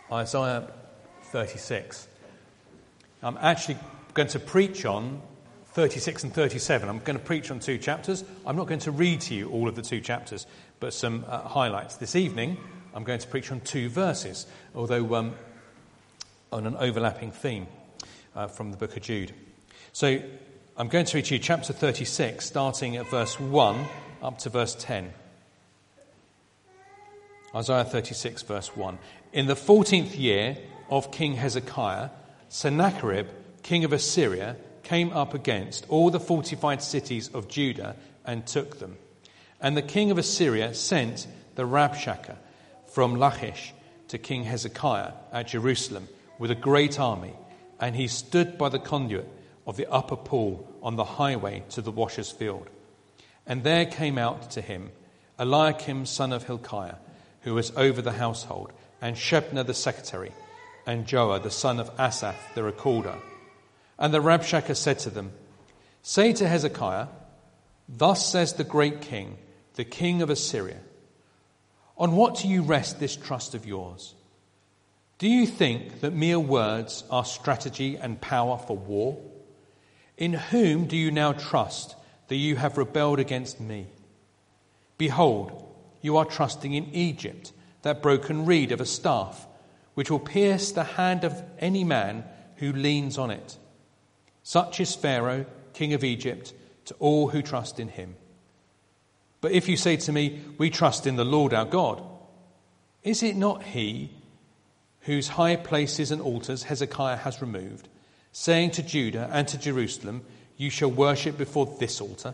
Isaiah 36. I'm actually going to preach on 36 and 37. I'm going to preach on 2 chapters. I'm not going to read to you all of the 2 chapters, but some highlights. This evening, I'm going to preach on 2 verses, although on an overlapping theme from the book of Jude. So I'm going to read to you chapter 36, starting at verse 1 up to verse 10. Isaiah 36, verse 1. In the 14th year of King Hezekiah, Sennacherib, king of Assyria, came up against all the fortified cities of Judah and took them. And the king of Assyria sent the Rabshakeh from Lachish to King Hezekiah at Jerusalem with a great army, and he stood by the conduit of the upper pool on the highway to the washer's field. And there came out to him Eliakim son of Hilkiah, who was over the household, and Shebna the secretary, and Joah the son of Asaph the recorder. And the Rabshakeh said to them, Say to Hezekiah, Thus says the great king, the king of Assyria, On what do you rest this trust of yours? Do you think that mere words are strategy and power for war? In whom do you now trust that you have rebelled against me? Behold, you are trusting in Egypt, that broken reed of a staff, which will pierce the hand of any man who leans on it. Such is Pharaoh, king of Egypt, to all who trust in him. But if you say to me, We trust in the Lord our God, is it not he whose high places and altars Hezekiah has removed, saying to Judah and to Jerusalem, You shall worship before this altar?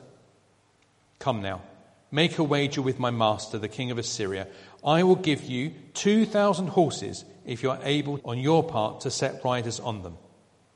Come now, make a wager with my master, the king of Assyria. I will give you 2,000 horses if you are able on your part to set riders on them.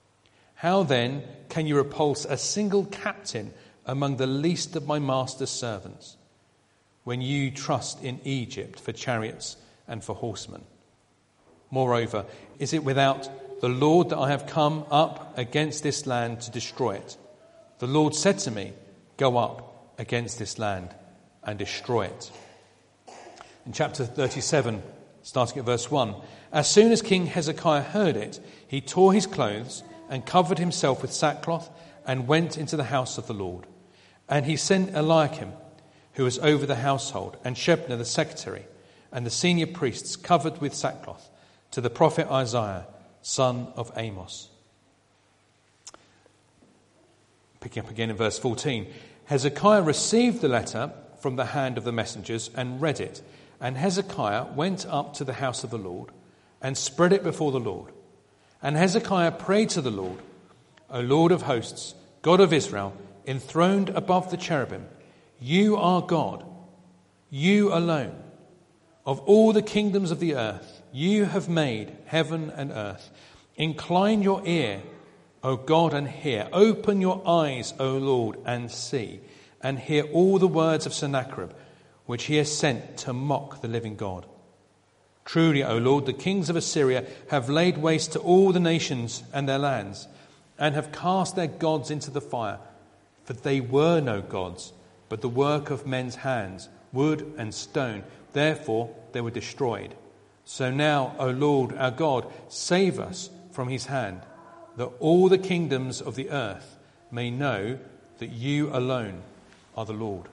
How then can you repulse a single captain among the least of my master's servants, when you trust in Egypt for chariots and for horsemen? Moreover, is it without the Lord that I have come up against this land to destroy it? The Lord said to me, Go up against this land and destroy it. In chapter 37, starting at verse 1, As soon as King Hezekiah heard it, he tore his clothes and covered himself with sackcloth and went into the house of the Lord. And he sent Eliakim, who was over the household, and Shebna the secretary, and the senior priests covered with sackcloth, to the prophet Isaiah, son of Amos. Picking up again in verse 14, Hezekiah received the letter from the hand of the messengers and read it. And Hezekiah went up to the house of the Lord and spread it before the Lord. And Hezekiah prayed to the Lord, O Lord of hosts, God of Israel, enthroned above the cherubim, You are God, you alone. Of all the kingdoms of the earth, you have made heaven and earth. Incline your ear, O God, and hear. Open your eyes, O Lord, and see, and hear all the words of Sennacherib, which he has sent to mock the living God. Truly, O Lord, the kings of Assyria have laid waste to all the nations and their lands, and have cast their gods into the fire. For they were no gods, but the work of men's hands, wood and stone. Therefore they were destroyed. So now, O Lord our God, save us from his hand, that all the kingdoms of the earth may know that you alone are the Lord.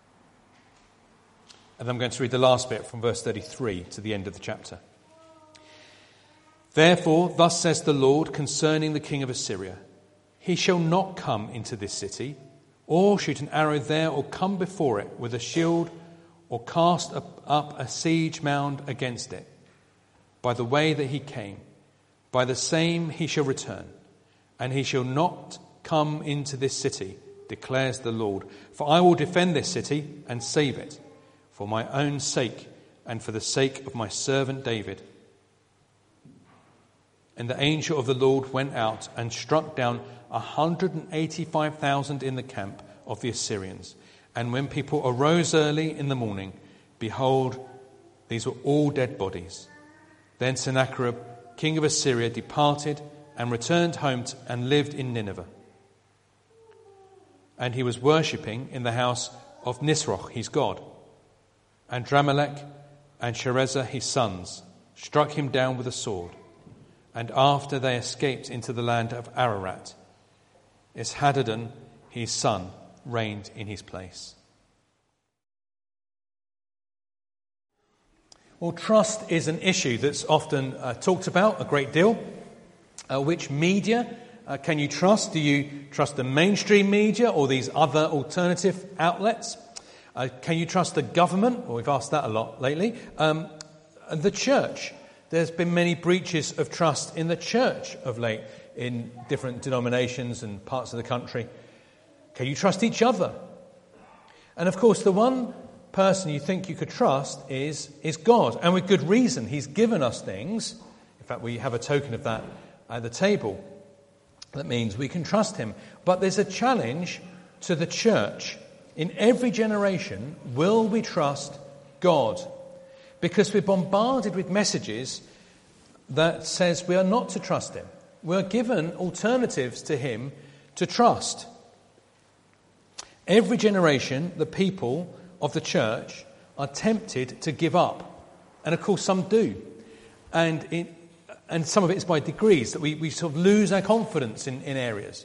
And I'm going to read the last bit from verse 33 to the end of the chapter. Therefore, thus says the Lord concerning the king of Assyria, He shall not come into this city, or shoot an arrow there, or come before it with a shield, or cast up a siege mound against it. By the way that he came, by the same he shall return, and he shall not come into this city, declares the Lord. For I will defend this city and save it, for my own sake and for the sake of my servant David. And the angel of the Lord went out and struck down 185,000 in the camp of the Assyrians. And when people arose early in the morning, behold, these were all dead bodies. Then Sennacherib, king of Assyria, departed and returned home and lived in Nineveh. And he was worshipping in the house of Nisroch, his god, and Dramelech and Sharezer, his sons, struck him down with a sword. And after they escaped into the land of Ararat, Esarhaddon, his son, reigned in his place. Well, trust is an issue that's often talked about a great deal. Which media can you trust? Do you trust the mainstream media or these other alternative outlets? Can you trust the government? Well, we've asked that a lot lately. The church. There's been many breaches of trust in the church of late in different denominations and parts of the country. Can you trust each other? And of course, the one person you think you could trust is God, and with good reason. He's given us things. In fact, we have a token of that at the table. That means we can trust him. But there's a challenge to the church. In every generation, will we trust God? Because we're bombarded with messages that says we are not to trust him. We're given alternatives to him to trust. Every generation, the people of the church are tempted to give up. And of course some do. And some of it is by degrees, that we sort of lose our confidence in areas.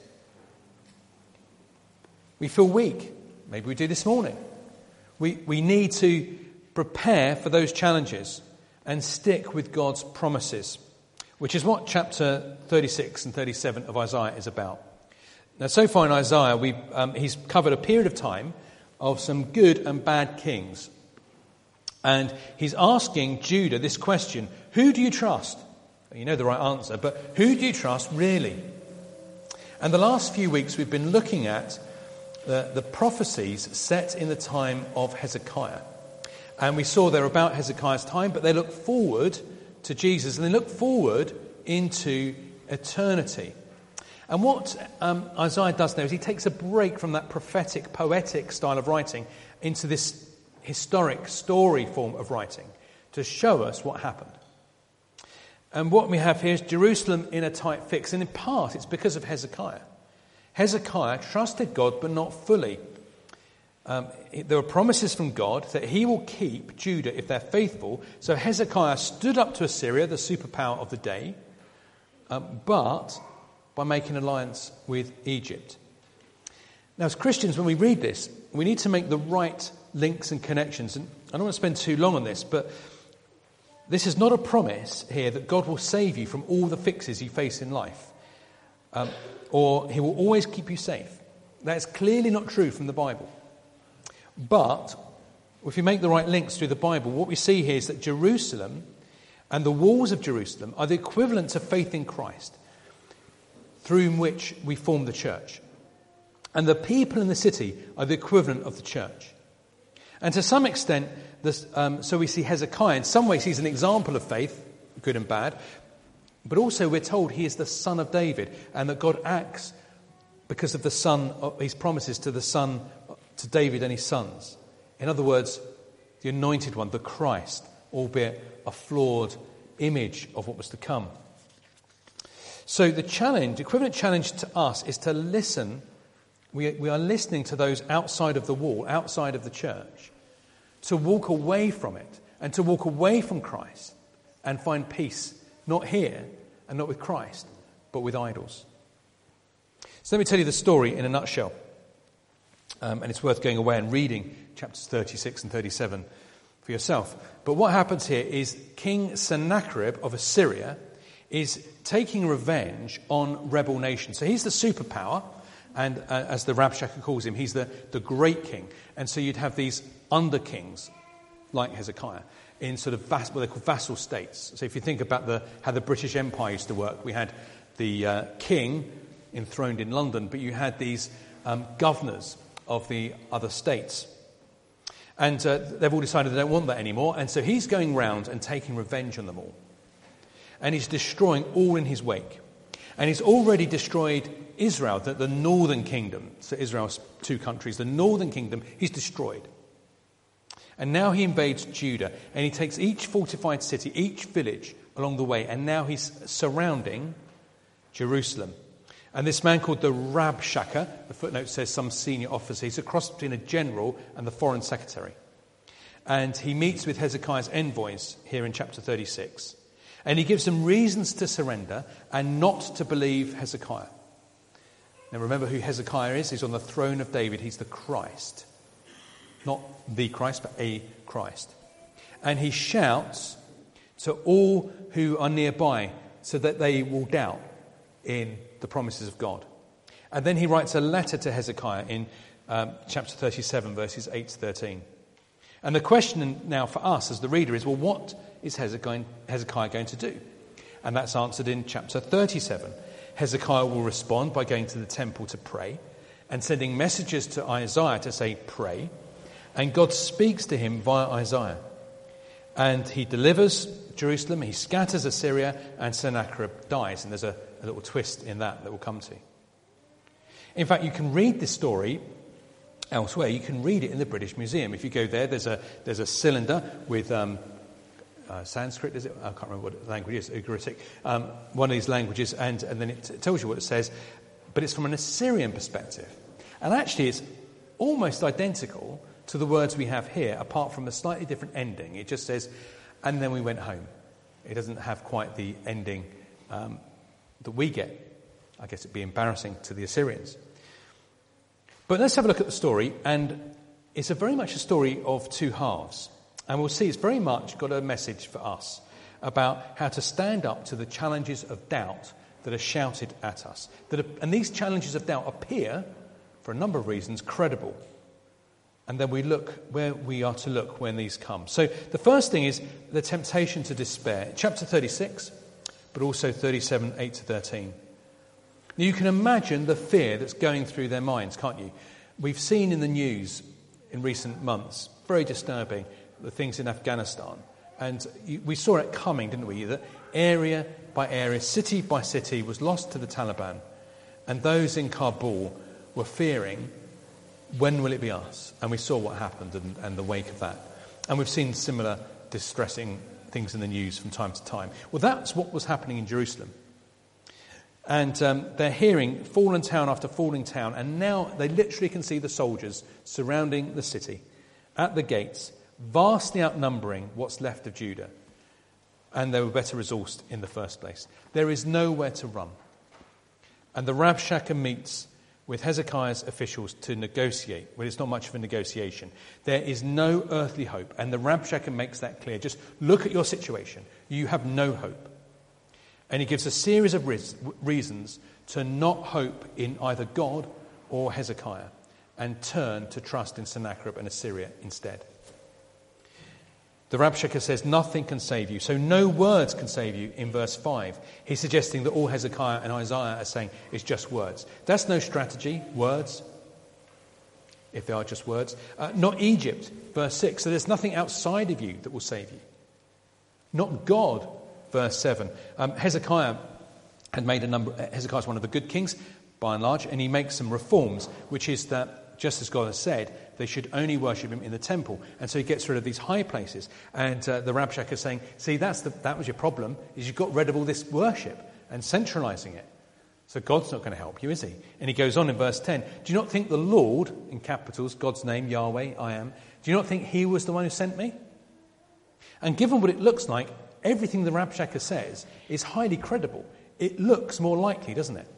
We feel weak. Maybe we do this morning. We need to prepare for those challenges and stick with God's promises, which is what chapter 36 and 37 of Isaiah is about. Now, so far in Isaiah, he's covered a period of time of some good and bad kings. And he's asking Judah this question: who do you trust? You know the right answer, but who do you trust really? And the last few weeks we've been looking at the prophecies set in the time of Hezekiah. And we saw they're about Hezekiah's time, but they look forward to Jesus, and they look forward into eternity. And what Isaiah does now is he takes a break from that prophetic, poetic style of writing into this historic story form of writing to show us what happened. And what we have here is Jerusalem in a tight fix, and in part it's because of Hezekiah. Hezekiah trusted God, but not fully. There were promises from God that he will keep Judah if they're faithful. So Hezekiah stood up to Assyria, the superpower of the day, but by making an alliance with Egypt. Now, as Christians, when we read this, we need to make the right links and connections. And I don't want to spend too long on this, but this is not a promise here that God will save you from all the fixes you face in life, or he will always keep you safe. That's clearly not true from the Bible. But if you make the right links through the Bible, what we see here is that Jerusalem and the walls of Jerusalem are the equivalent to faith in Christ, through which we form the church. And the people in the city are the equivalent of the church. And to some extent, so we see Hezekiah, in some ways he's an example of faith, good and bad, but also we're told he is the son of David, and that God acts because of the son, of his promises to the son, to David and his sons. In other words, the anointed one, the Christ, albeit a flawed image of what was to come. So the equivalent challenge to us is to listen. We are listening to those outside of the wall, outside of the church, to walk away from it and to walk away from Christ and find peace, not here and not with Christ, but with idols. So let me tell you the story in a nutshell. And it's worth going away and reading chapters 36 and 37 for yourself. But what happens here is King Sennacherib of Assyria is taking revenge on rebel nations. So he's the superpower, and as the Rabshakeh calls him, he's the great king. And so you'd have these under kings, like Hezekiah, in sort of what they call vassal states. So if you think about how the British Empire used to work, we had the king enthroned in London, but you had these governors of the other states. And they've all decided they don't want that anymore, and so he's going round and taking revenge on them all. And he's destroying all in his wake. And he's already destroyed Israel, the northern kingdom. So Israel's two countries. The northern kingdom, he's destroyed. And now he invades Judah. And he takes each fortified city, each village along the way. And now he's surrounding Jerusalem. And this man called the Rabshakeh, the footnote says some senior officer. He's a cross between a general and the foreign secretary. And he meets with Hezekiah's envoys here in chapter 36. And he gives them reasons to surrender and not to believe Hezekiah. Now remember who Hezekiah is. He's on the throne of David. He's the Christ. Not the Christ, but a Christ. And he shouts to all who are nearby so that they will doubt in the promises of God. And then he writes a letter to Hezekiah in chapter 37, verses 8 to 13. And the question now for us as the reader is, well, what is Hezekiah going to do? And that's answered in chapter 37. Hezekiah will respond by going to the temple to pray and sending messages to Isaiah to say, pray. And God speaks to him via Isaiah. And he delivers Jerusalem, he scatters Assyria, and Sennacherib dies. And there's a little twist in that we'll come to. In fact, you can read this story elsewhere. You can read it in the British Museum. If you go there, there's a cylinder with Sanskrit, is it? I can't remember what the language is, Ugaritic, one of these languages, and then it tells you what it says, but it's from an Assyrian perspective. And actually it's almost identical to the words we have here, apart from a slightly different ending. It just says, and then we went home. It doesn't have quite the ending that we get. I guess it'd be embarrassing to the Assyrians. But let's have a look at the story, and it's very much a story of two halves. And we'll see it's very much got a message for us about how to stand up to the challenges of doubt that are shouted at us. And these challenges of doubt appear, for a number of reasons, credible. And then we look where we are to look when these come. So the first thing is the temptation to despair. Chapter 36, but also 37, 8 to 13. Now you can imagine the fear that's going through their minds, can't you? We've seen in the news in recent months, very disturbing, the things in Afghanistan. And we saw it coming, didn't we? That area by area, city by city was lost to the Taliban. And those in Kabul were fearing, when will it be us? And we saw what happened and the wake of that. And we've seen similar distressing things in the news from time to time. Well, that's what was happening in Jerusalem. And they're hearing fallen town after falling town, and now they literally can see the soldiers surrounding the city at the gates, vastly outnumbering what's left of Judah. And they were better resourced in the first place. There is nowhere to run. And the Rabshakeh meets with Hezekiah's officials to negotiate. Well, it's not much of a negotiation. There is no earthly hope. And the Rabshakeh makes that clear. Just look at your situation. You have no hope. And he gives a series of reasons to not hope in either God or Hezekiah and turn to trust in Sennacherib and Assyria instead. The Rabshakeh says nothing can save you, so no words can save you in verse 5. He's suggesting that all Hezekiah and Isaiah are saying is just words. That's no strategy, words, if they are just words. Not Egypt, verse 6. So there's nothing outside of you that will save you. Not God, verse 7. Hezekiah had made Hezekiah's one of the good kings, by and large, and he makes some reforms, which is that, just as God has said, they should only worship him in the temple. And so he gets rid of these high places. And the Rabshakeh is saying, see, that was your problem, is you got rid of all this worship and centralizing it. So God's not going to help you, is he? And he goes on in verse 10, do you not think the Lord, in capitals, God's name, Yahweh, I am, do you not think he was the one who sent me? And given what it looks like, everything the Rabshakeh says is highly credible. It looks more likely, doesn't it?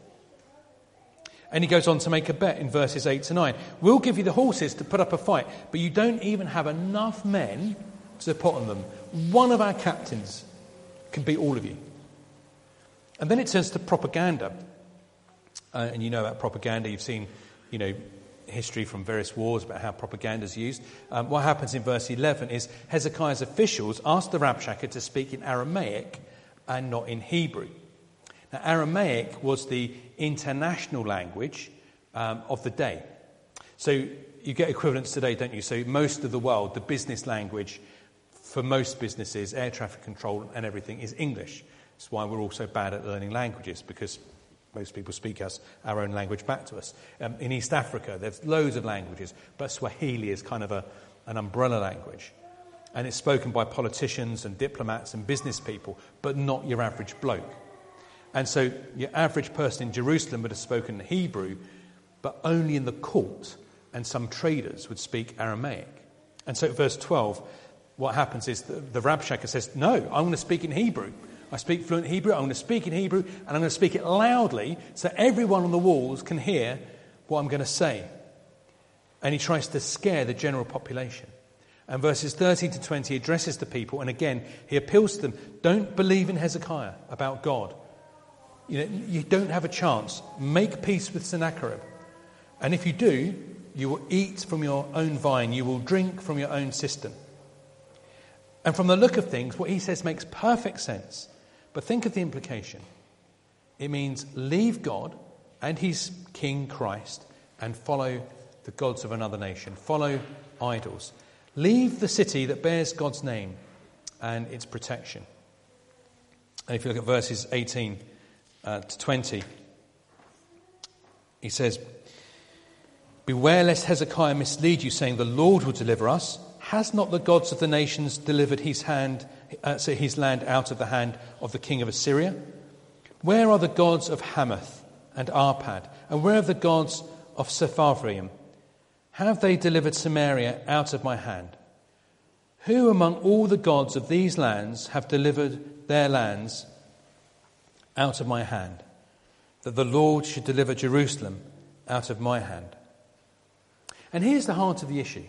And he goes on to make a bet in verses 8 to 9. We'll give you the horses to put up a fight, but you don't even have enough men to put on them. One of our captains can beat all of you. And then it turns to propaganda. And you know about propaganda. You've seen, history from various wars about how propaganda is used. What happens in verse 11 is Hezekiah's officials asked the Rabshakeh to speak in Aramaic and not in Hebrew. Now, Aramaic was the international language of the day. So you get equivalents today, don't you? So most of the world, the business language for most businesses, air traffic control and everything is English. That's why we're all so bad at learning languages, because most people speak our own language back to us. In East Africa, there's loads of languages, but Swahili is kind of an umbrella language. And it's spoken by politicians and diplomats and business people, but not your average bloke. And so your average person in Jerusalem would have spoken Hebrew, but only in the court, and some traders would speak Aramaic. And so at verse 12, what happens is the Rabshakeh says, no, I want to speak in Hebrew. I speak fluent Hebrew. I'm going to speak in Hebrew, and I'm going to speak it loudly so everyone on the walls can hear what I'm going to say. And he tries to scare the general population. And verses 13 to 20 addresses the people, and again, he appeals to them, don't believe in Hezekiah about God. You don't have a chance. Make peace with Sennacherib. And if you do, you will eat from your own vine. You will drink from your own cistern. And from the look of things, what he says makes perfect sense. But think of the implication. It means leave God and his king Christ and follow the gods of another nation. Follow idols. Leave the city that bears God's name and its protection. And if you look at verses 18 to 20, he says, beware lest Hezekiah mislead you, saying, the Lord will deliver us. Has not the gods of the nations delivered his land out of the hand of the king of Assyria? Where are the gods of Hamath and Arpad? And where are the gods of Sepharvaim? Have they delivered Samaria out of my hand? Who among all the gods of these lands have delivered their lands out of my hand, that the Lord should deliver Jerusalem out of my hand? And here's the heart of the issue.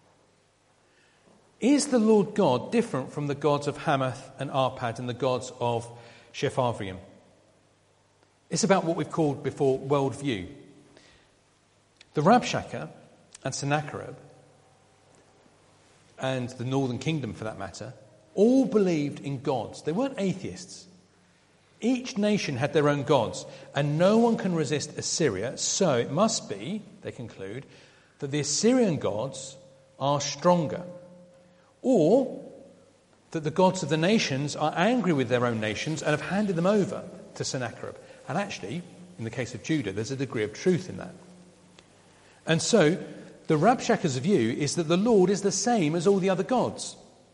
Is the Lord God different from the gods of Hamath and Arpad and the gods of Sepharvaim? It's about what we've called before worldview. The Rabshakeh and Sennacherib, and the northern kingdom for that matter, all believed in gods. They weren't atheists. Each nation had their own gods, and no one can resist Assyria, so it must be, they conclude, that the Assyrian gods are stronger, or that the gods of the nations are angry with their own nations and have handed them over to Sennacherib. And actually, in the case of Judah, there's a degree of truth in that. And so, the Rabshakeh's view is that the Lord is the same as all the other gods.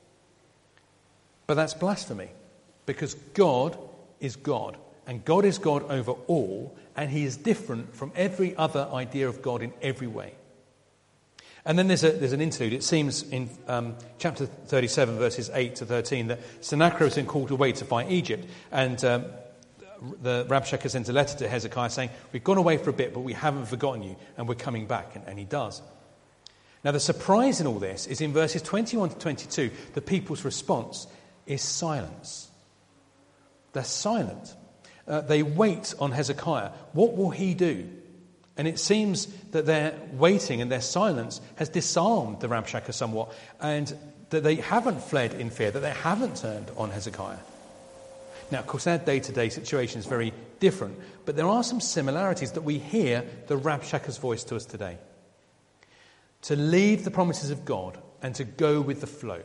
But that's blasphemy, because God is God, and God is God over all, and he is different from every other idea of God in every way. And then there's an interlude. It seems in chapter 37, verses 8 to 13, that Sennacherib has been called away to fight Egypt, and the Rabshakeh sends a letter to Hezekiah saying, we've gone away for a bit, but we haven't forgotten you, and we're coming back, and he does. Now, the surprise in all this is in verses 21 to 22, the people's response is silence. They're silent. They wait on Hezekiah. What will he do? And it seems that their waiting and their silence has disarmed the Rabshakeh somewhat, and that they haven't fled in fear, that they haven't turned on Hezekiah. Now, of course, our day-to-day situation is very different, but there are some similarities that we hear the Rabshakeh's voice to us today. To leave the promises of God and to go with the flow.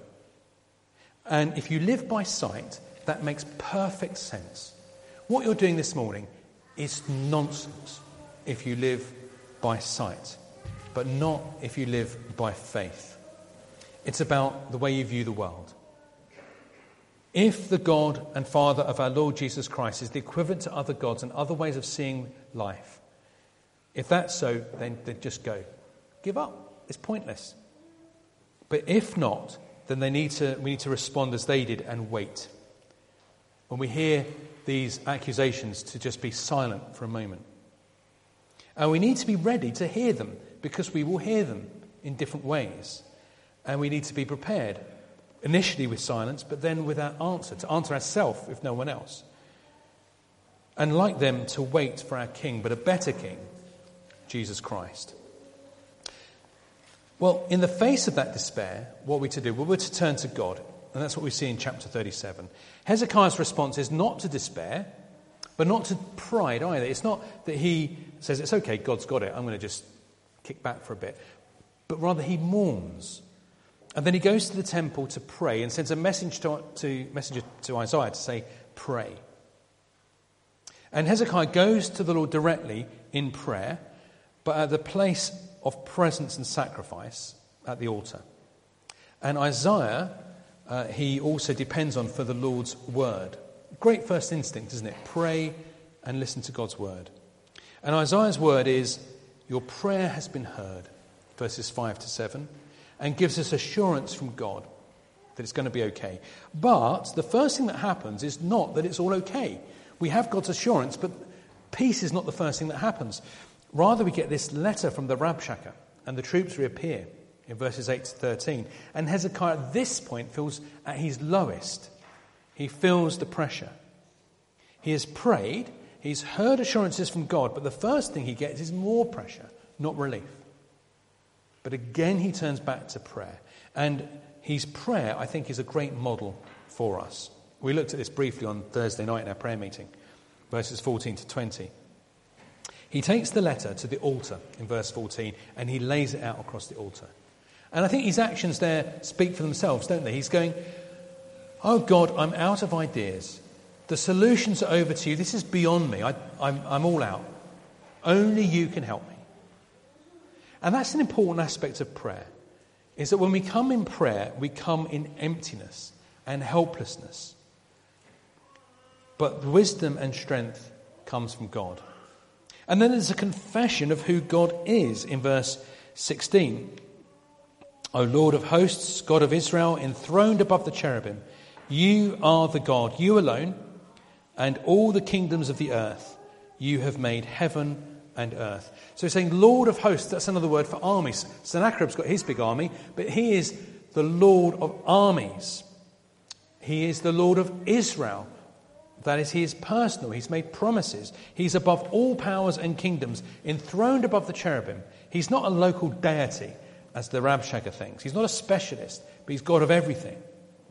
And if you live by sight, that makes perfect sense. What you're doing this morning is nonsense if you live by sight, but not if you live by faith. It's about the way you view the world. If the God and Father of our Lord Jesus Christ is the equivalent to other gods and other ways of seeing life, if that's so, then just go. Give up. It's pointless. But if not, then we need to respond as they did and wait. When we hear these accusations, to just be silent for a moment. And we need to be ready to hear them, because we will hear them in different ways. And we need to be prepared, initially with silence, but then with our answer, to answer ourselves if no one else. And like them, to wait for our King, but a better King, Jesus Christ. Well, in the face of that despair, what are we to do? Well, we're to turn to God, and that's what we see in chapter 37. Hezekiah's response is not to despair, but not to pride either. It's not that he says, it's okay, God's got it, I'm going to just kick back for a bit. But rather he mourns. And then he goes to the temple to pray and sends a messenger to Isaiah to say, pray. And Hezekiah goes to the Lord directly in prayer, but at the place of presence and sacrifice at the altar. And Isaiah, he also depends on for the Lord's word. Great first instinct, isn't it? Pray and listen to God's word. And Isaiah's word is, your prayer has been heard, verses 5 to 7, and gives us assurance from God that it's going to be okay. But the first thing that happens is not that it's all okay. We have God's assurance, but peace is not the first thing that happens. Rather, we get this letter from the Rabshakeh, and the troops reappear in verses 8 to 13. And Hezekiah at this point feels at his lowest. He feels the pressure. He has prayed, he's heard assurances from God, but the first thing he gets is more pressure, not relief. But again, he turns back to prayer. And his prayer, I think, is a great model for us. We looked at this briefly on Thursday night in our prayer meeting, verses 14 to 20. He takes the letter to the altar in verse 14 and he lays it out across the altar. And I think his actions there speak for themselves, don't they? He's going, oh God, I'm out of ideas. The solutions are over to you. This is beyond me. I'm all out. Only you can help me. And that's an important aspect of prayer, is that when we come in prayer, we come in emptiness and helplessness. But wisdom and strength comes from God. And then there's a confession of who God is in verse 16. O Lord of hosts, God of Israel, enthroned above the cherubim, you are the God, you alone, and all the kingdoms of the earth. You have made heaven and earth. So he's saying Lord of hosts, that's another word for armies. Sennacherib's got his big army, but he is the Lord of armies. He is the Lord of Israel. That is, he is personal. He's made promises. He's above all powers and kingdoms, enthroned above the cherubim. He's not a local deity, as the Rabshakeh thinks. He's not a specialist, but he's God of everything.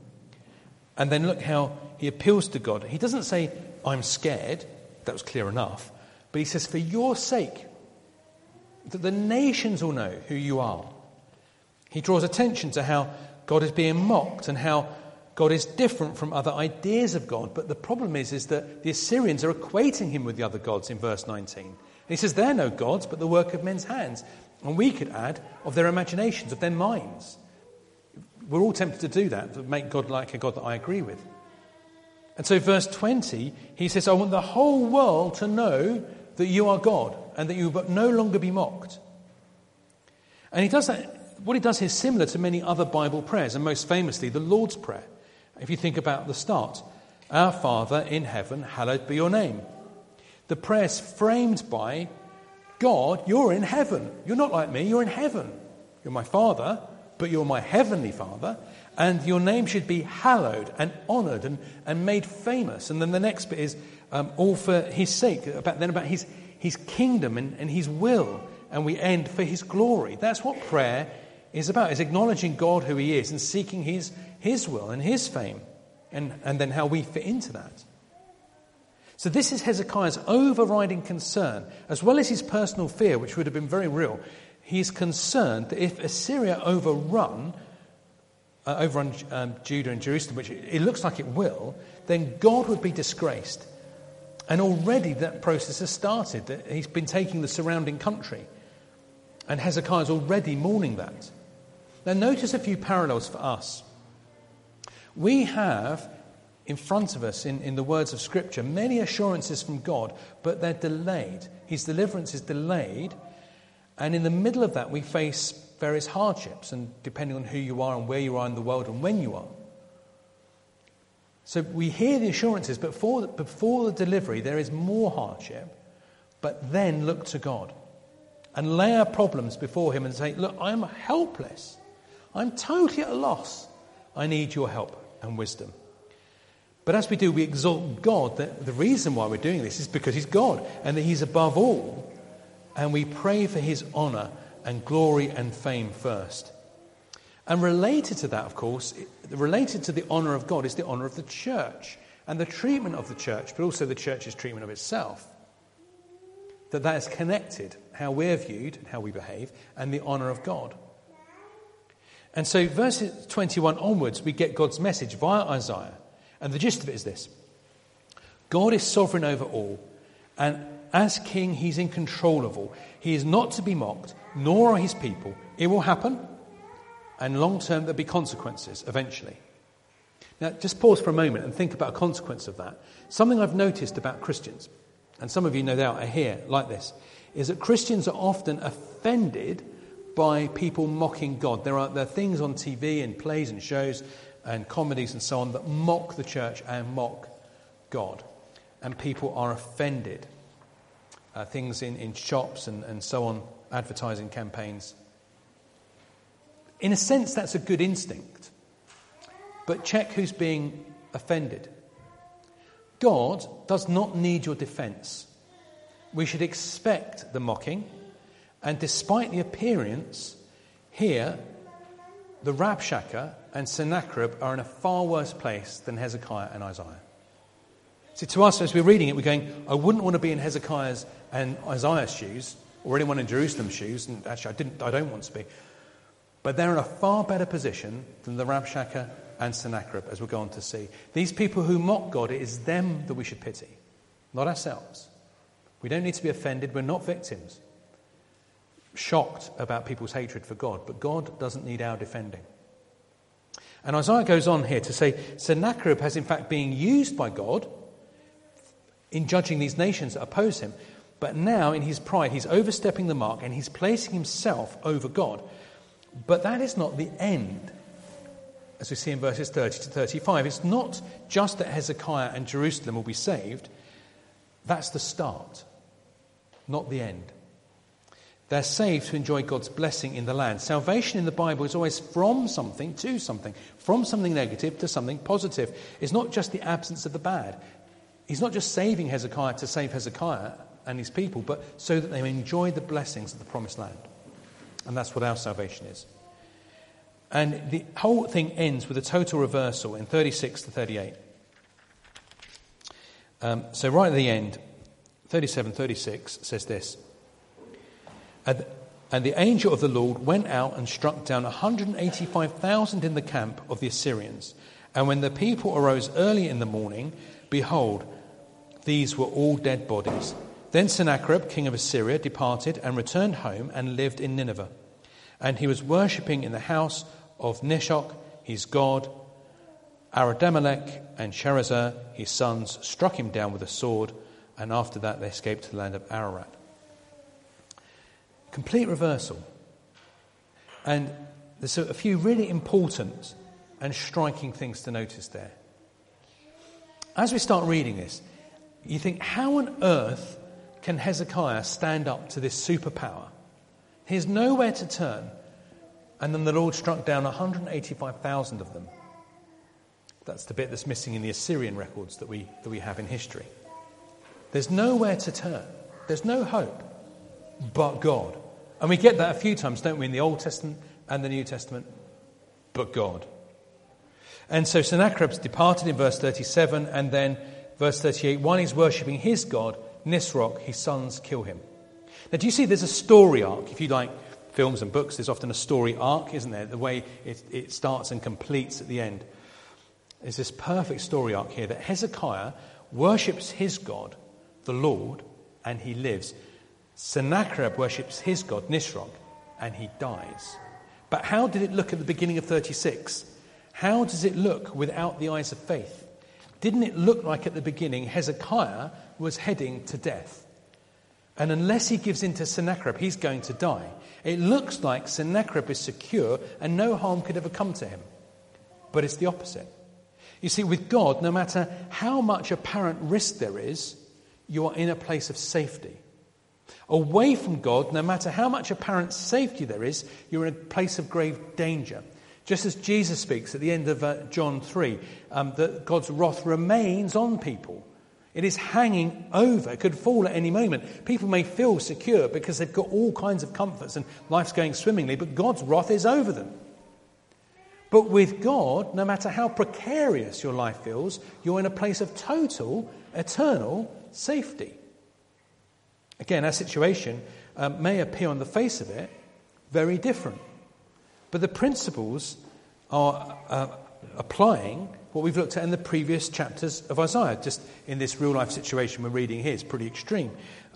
And then look how he appeals to God. He doesn't say, I'm scared. That was clear enough. But he says, for your sake, that the nations will know who you are. He draws attention to how God is being mocked and how God is different from other ideas of God. But the problem is that the Assyrians are equating him with the other gods in verse 19. And he says they're no gods, but the work of men's hands. And we could add of their imaginations, of their minds. We're all tempted to do that, to make God like a God that I agree with. And so verse 20, he says, I want the whole world to know that you are God and that you will no longer be mocked. And he does that. What he does here is similar to many other Bible prayers, and most famously the Lord's Prayer. If you think about the start, our Father in heaven, hallowed be your name. The prayer is framed by God, you're in heaven. You're not like me, you're in heaven. You're my Father, but you're my heavenly Father. And your name should be hallowed and honoured and made famous. And then the next bit is all for his sake, about his kingdom and his will. And we end for his glory. That's what prayer is about, is acknowledging God who he is and seeking his will and his fame. And then how we fit into that. So this is Hezekiah's overriding concern, as well as his personal fear, which would have been very real. He's concerned that if Assyria overrun Judah and Jerusalem, which it looks like it will, then God would be disgraced. And already that process has started. That he's been taking the surrounding country. And Hezekiah is already mourning that. Now notice a few parallels for us. We have in front of us in the words of Scripture many assurances from God, but they're delayed. His deliverance is delayed. And in the middle of that we face various hardships, and depending on who you are and where you are in the world and when you are. So we hear the assurances, but before the delivery there is more hardship, but then look to God and lay our problems before him and say, look, I'm helpless. I'm totally at a loss. I need your help and wisdom. But as we do, we exalt God. That the reason why we're doing this is because he's God and that he's above all. And we pray for his honour and glory and fame first. And related to that, of course, related to the honour of God is the honour of the church and the treatment of the church, but also the church's treatment of itself. That is connected, how we're viewed and how we behave, and the honour of God. And so verses 21 onwards, we get God's message via Isaiah. And the gist of it is this. God is sovereign over all, and as king, he's in control of all. He is not to be mocked, nor are his people. It will happen, and long term there'll be consequences eventually. Now, just pause for a moment and think about a consequence of that. Something I've noticed about Christians, and some of you no doubt are here like this, is that Christians are often offended by people mocking God. There are things on TV and plays and shows and comedies and so on that mock the church and mock God. And people are offended. Things in shops and so on, advertising campaigns. In a sense, that's a good instinct. But check who's being offended. God does not need your defence. We should expect the mocking. And despite the appearance, here, the Rabshakeh and Sennacherib are in a far worse place than Hezekiah and Isaiah. See, to us, as we're reading it, we're going, I wouldn't want to be in Hezekiah's and Isaiah's shoes, or anyone in Jerusalem's shoes, and actually I don't want to be. But they're in a far better position than the Rabshakeh and Sennacherib, as we'll go on to see. These people who mock God, it is them that we should pity, not ourselves. We don't need to be offended. We're not victims. Shocked about people's hatred for God, but God doesn't need our defending. And Isaiah goes on here to say Sennacherib has in fact been used by God in judging these nations that oppose him, but now in his pride he's overstepping the mark and he's placing himself over God. But that is not the end, as we see in verses 30 to 35. It's not just that Hezekiah and Jerusalem will be saved. That's the start, not the end. They're saved to enjoy God's blessing in the land. Salvation in the Bible is always from something to something, from something negative to something positive. It's not just the absence of the bad. He's not just saving Hezekiah to save Hezekiah and his people, but so that they may enjoy the blessings of the promised land. And that's what our salvation is. And the whole thing ends with a total reversal in 36 to 38. So right at the end, 37, 36 says this. And the angel of the Lord went out and struck down 185,000 in the camp of the Assyrians. And when the people arose early in the morning, behold, these were all dead bodies. Then Sennacherib, king of Assyria, departed and returned home and lived in Nineveh. And he was worshipping in the house of Nishok, his god. Adramelech and Sharezer, his sons, struck him down with a sword, and after that they escaped to the land of Ararat. Complete reversal. And there's a few really important and striking things to notice there. As we start reading this, you think, how on earth can Hezekiah stand up to this superpower? He has nowhere to turn. And then the Lord struck down 185,000 of them. That's the bit that's missing in the Assyrian records that we have in history. There's nowhere to turn. There's no hope but God. And we get that a few times, don't we, in the Old Testament and the New Testament? But God. And so Sennacherib's departed in verse 37, and then verse 38, while he's worshipping his god, Nisroch, his sons kill him. Now, do you see there's a story arc? If you like films and books, there's often a story arc, isn't there? The way it starts and completes at the end. There's this perfect story arc here that Hezekiah worships his God, the Lord, and he lives. Sennacherib worships his god, Nisroch, and he dies. But how did it look at the beginning of 36? How does it look without the eyes of faith? Didn't it look like at the beginning Hezekiah was heading to death? And unless he gives in to Sennacherib, he's going to die. It looks like Sennacherib is secure and no harm could ever come to him. But it's the opposite. You see, with God, no matter how much apparent risk there is, you are in a place of safety. Away from God, no matter how much apparent safety there is, you're in a place of grave danger. Just as Jesus speaks at the end of John 3, that God's wrath remains on people. It is hanging over. It could fall at any moment. People may feel secure because they've got all kinds of comforts and life's going swimmingly, but God's wrath is over them. But with God, no matter how precarious your life feels, you're in a place of total, eternal safety. Again, our situation may appear on the face of it very different. But the principles are applying what we've looked at in the previous chapters of Isaiah. Just in this real-life situation we're reading here, it's pretty extreme.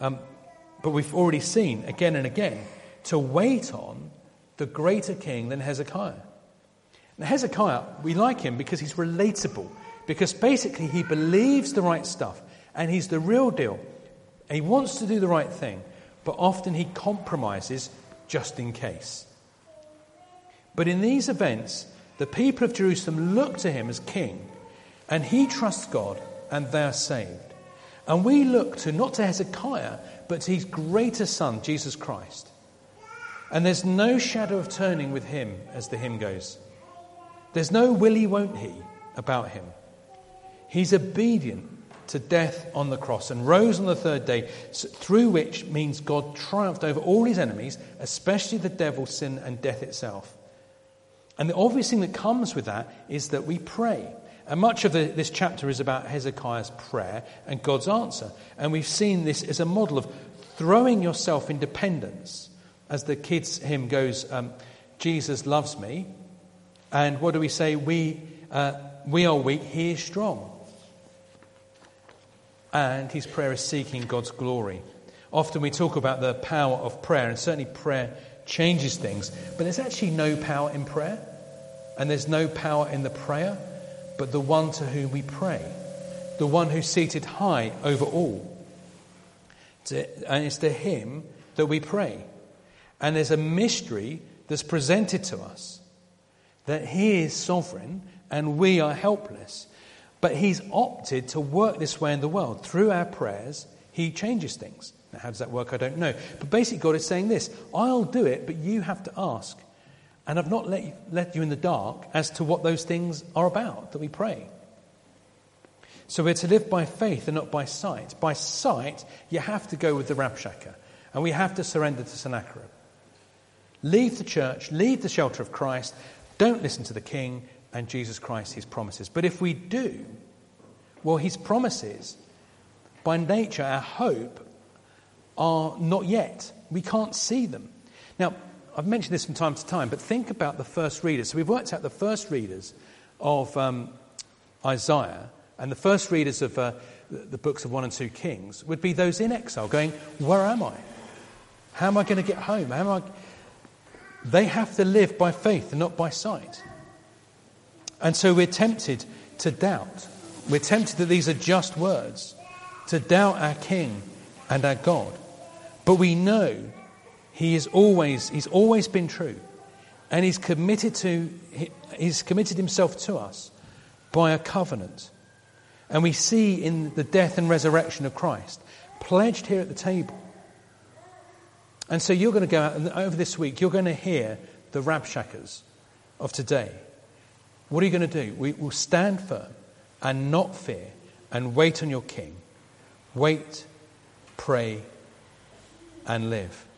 But we've already seen again and again to wait on the greater king than Hezekiah. Now, Hezekiah, we like him because he's relatable. Because basically he believes the right stuff and he's the real deal. And he wants to do the right thing, but often he compromises just in case. But in these events, The people of Jerusalem look to him as king, and he trusts God, and they are saved. And we look to not to Hezekiah, but to his greater son, Jesus Christ. And there's no shadow of turning with him, as the hymn goes. There's no will he, won't he about him. He's obedient to death on the cross and rose on the third day, through which means God triumphed over all his enemies, especially the devil, sin, and death itself. And the obvious thing that comes with that is that we pray. And much of this chapter is about Hezekiah's prayer and God's answer. And we've seen this as a model of throwing yourself in dependence. As the kids' hymn goes, Jesus loves me. And what do we say? We are weak, he is strong. And his prayer is seeking God's glory. Often we talk about the power of prayer, and certainly prayer changes things. But there's actually no power in prayer. And there's no power in the prayer, but the one to whom we pray. The one who's seated high over all. And it's to him that we pray. And there's a mystery that's presented to us. That he is sovereign and we are helpless. But he's opted to work this way in the world. Through our prayers, he changes things. Now, how does that work? I don't know. But basically, God is saying this: I'll do it, but you have to ask. And I've not let you in the dark as to what those things are about that we pray. So we're to live by faith and not by sight. By sight, you have to go with the Rabshakeh. And we have to surrender to Sennacherib. Leave the church, leave the shelter of Christ. Don't listen to the king and Jesus Christ, his promises. But if we do, well, his promises, by nature, our hope, are not yet. We can't see them. Now, I've mentioned this from time to time, but think about the first readers. So we've worked out the first readers of Isaiah, and the first readers of the books of 1 and 2 Kings would be those in exile going, where am I? How am I going to get home? They have to live by faith and not by sight. And so we're tempted to doubt. We're tempted that these are just words, to doubt our King and our God. But we know he's always been true. And he's committed himself to us by a covenant. And we see in the death and resurrection of Christ, pledged here at the table. And so you're going to go out, and over this week, you're going to hear the Rabshakehs of today. What are you going to do? We will stand firm and not fear and wait on your King. Wait, pray, and live.